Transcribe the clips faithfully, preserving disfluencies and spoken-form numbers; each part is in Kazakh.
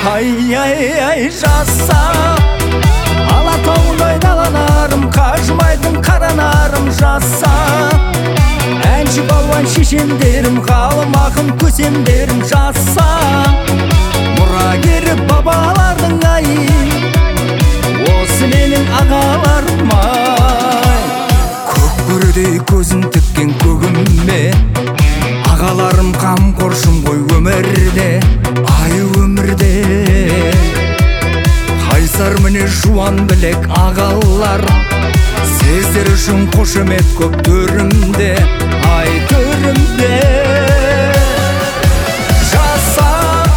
Ай ай ай жаса Алатаудай далаларым, қажымайтын қаранарым жаса. Әнші балуан шешендерім, ғалым ақын көсемдерім жаса. Мұрагері бабалардың ай, осы менің ағаларым ай. Көк көрдей көзін тіккен көгіме, ағаларым қамқоршым ғой өмірде, ай өмірде. Қайсар міне жуан білек ағалар, сіздер үшін қошемет көп төрімде, ай төрімде. Жаса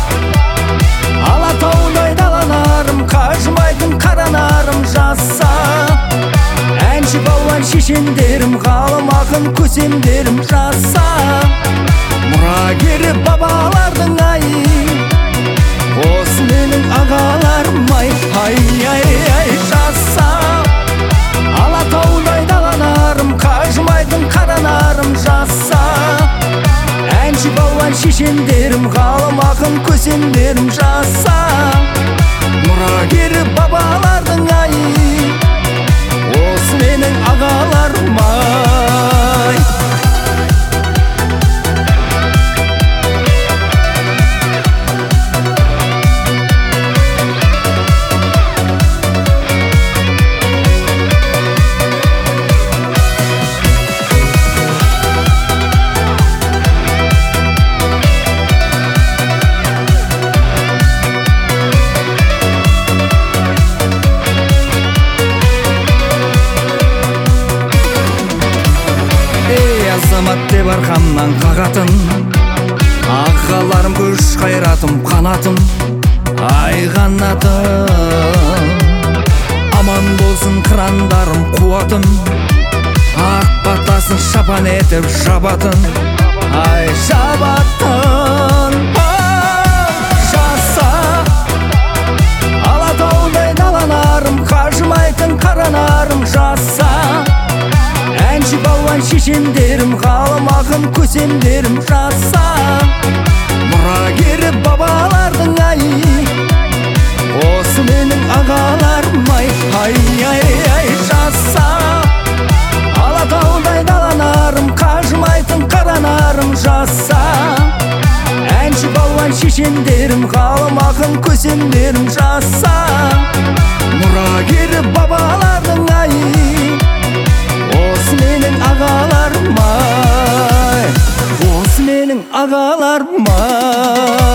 Алатаудай далаларым, қажымайтын қаранарым жаса. Әнші балуан шешендерім, ғалым ақын көсемдерім жаса. Мұрагері бабалардың ай, осы менің ағаларым ай. Ай ай ай жаса Алатаудай далаларым, қажымайтын қаранарым жаса. Әнші балуан шешендерім, ғалым ақын көсемдерім жаса. Мұрагері бабалардың ай, осы менің ағаларым ай. Азамат деп арқамнан қағатын, ағаларым күш қайратым қанатым, ай қанатым. Аман болсын қырандарым қуатым, ақ батасын шапан етіп жабатын, ай жабатын. Жаса Алатаудай далаларым, қажымайтын қаранарым жаса. Әнші балуан шешендерім, ғалым ақын көсемдерім жаса. Мұрагері бабалардың ай, осы менің ағаларым ай. Ай ай ай жаса Алатаудай далаларым, қажымайтын қаранарым жаса. Әнші балуан шешендерім, ғалым ақын көсемдерім жаса. Мұрагері бабалардың ай, осы менің ағаларым ай, осы менің ағаларым ай.